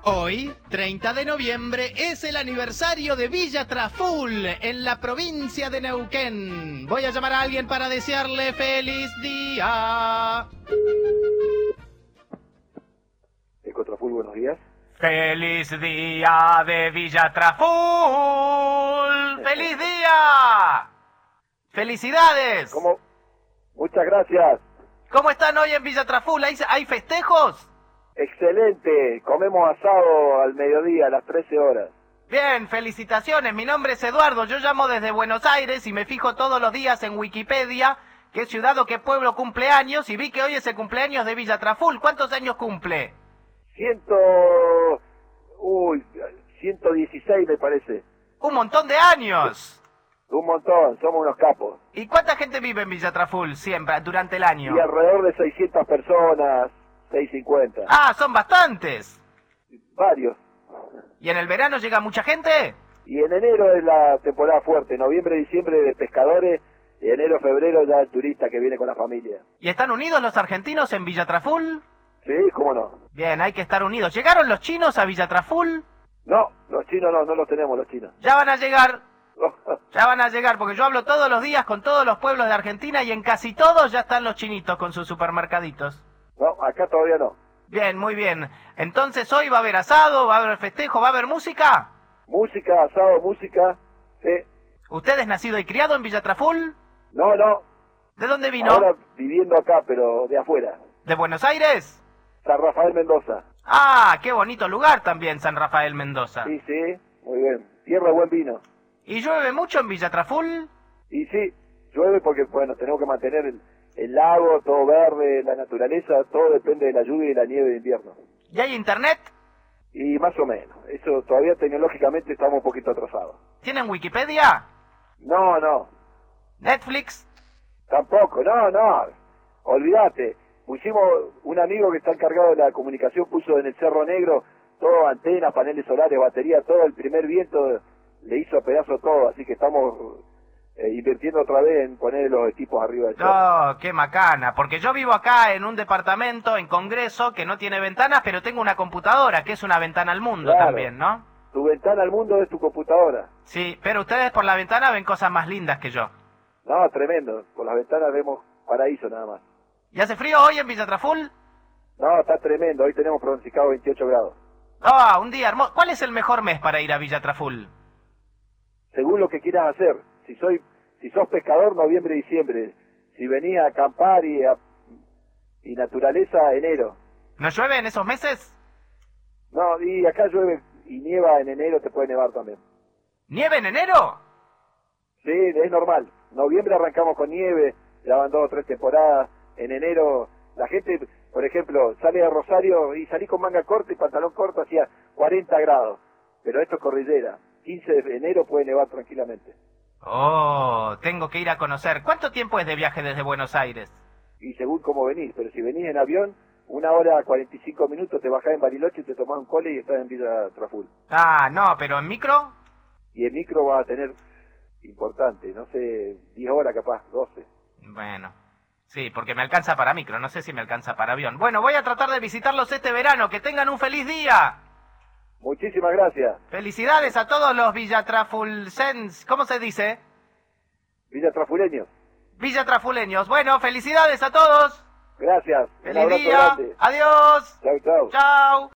Hoy, 30 de noviembre, es el aniversario de Villa Traful, en la provincia de Neuquén. Voy a llamar a alguien para desearle feliz día. Ecotraful, buenos días. ¡Feliz día de Villa Traful! ¡Feliz día! ¡Felicidades! ¿Cómo? Muchas gracias. ¿Cómo están hoy en Villa Traful? ¿Hay festejos? Excelente. Comemos asado al mediodía, a las 13 horas. Bien, felicitaciones. Mi nombre es Eduardo. Yo llamo desde Buenos Aires y me fijo todos los días en Wikipedia qué ciudad o qué pueblo cumple años y vi que hoy es el cumpleaños de Villa Traful. ¿Cuántos años cumple? 116 me parece. ¡Un montón de años! Un montón, somos unos capos. ¿Y cuánta gente vive en Villa Traful siempre, durante el año? Y alrededor de 600 personas, 650. ¡Ah, son bastantes! Varios. ¿Y en el verano llega mucha gente? Y en enero es la temporada fuerte, noviembre, diciembre de pescadores, y enero, febrero ya el turista que viene con la familia. ¿Y están unidos los argentinos en Villa Traful? Sí, cómo no. Bien, hay que estar unidos. ¿Llegaron los chinos a Villa Traful? No, los chinos no los tenemos los chinos. Ya van a llegar. Ya van a llegar, porque yo hablo todos los días con todos los pueblos de Argentina y en casi todos ya están los chinitos con sus supermercaditos. No, acá todavía no. Bien, muy bien. Entonces hoy va a haber asado, va a haber festejo, va a haber música. Música, asado, música, sí. ¿Usted es nacido y criado en Villa Traful? No, ¿De dónde vino? ahora viviendo acá, pero de afuera. ¿De Buenos Aires? San Rafael, Mendoza. Ah, qué bonito lugar también, San Rafael Mendoza. Sí, sí, muy bien. Tierra de buen vino. ¿Y llueve mucho en Villa Traful? Y sí, llueve porque, bueno, tenemos que mantener el lago, todo verde, la naturaleza, todo depende de la lluvia y la nieve de invierno. ¿Y hay internet? Y más o menos. Eso todavía tecnológicamente estamos un poquito atrasados. ¿Tienen Wikipedia? No, ¿Netflix? tampoco, no. Olvídate. Pusimos, un amigo que está encargado de la comunicación puso en el Cerro Negro todo, antenas, paneles solares, batería, todo, el primer viento le hizo pedazo todo, así que estamos invirtiendo otra vez en poner los equipos arriba del cerro. Oh, qué macana, porque yo vivo acá en un departamento, en Congreso, que no tiene ventanas, pero tengo una computadora, que es una ventana al mundo Claro. también, ¿no? Tu ventana al mundo es tu computadora. Sí, pero ustedes por la ventana ven cosas más lindas que yo. No, tremendo. Por las ventanas vemos paraíso nada más. ¿Y hace frío hoy en Villa Traful? No, está tremendo. Hoy tenemos pronosticado 28 grados. Ah, un día hermoso. ¿Cuál es el mejor mes para ir a Villa Traful? Según lo que quieras hacer. Si sos pescador, noviembre, diciembre. Si venís a acampar y naturaleza, enero. ¿No llueve en esos meses? No, y acá llueve y nieva en enero, te puede nevar también. ¿Nieve en enero? Sí, es normal. Noviembre arrancamos con nieve, ya van 2 o 3 temporadas. En enero, la gente, por ejemplo, sale de Rosario y salí con manga corta y pantalón corto, hacía 40 grados. Pero esto es cordillera. 15 de enero puede nevar tranquilamente. Oh, tengo que ir a conocer. ¿Cuánto tiempo es de viaje desde Buenos Aires? Y según cómo venís, pero si venís en avión, 1 hora 45 minutos, te bajás en Bariloche y te tomás un cole y estás en Villa Traful. Ah, no, pero en micro. Y el micro va a tener, importante, no sé, 10 horas capaz, 12. Bueno, sí, porque me alcanza para micro, no sé si me alcanza para avión. Bueno, voy a tratar de visitarlos este verano. ¡Que tengan un feliz día! Muchísimas gracias. Felicidades a todos los villatrafulcenses. ¿Cómo se dice? Villa Trafuleños. Villatrafuleños. Bueno, felicidades a todos. Gracias. Un Feliz abrazo día. grande. Adiós. Chau, chau. Chao.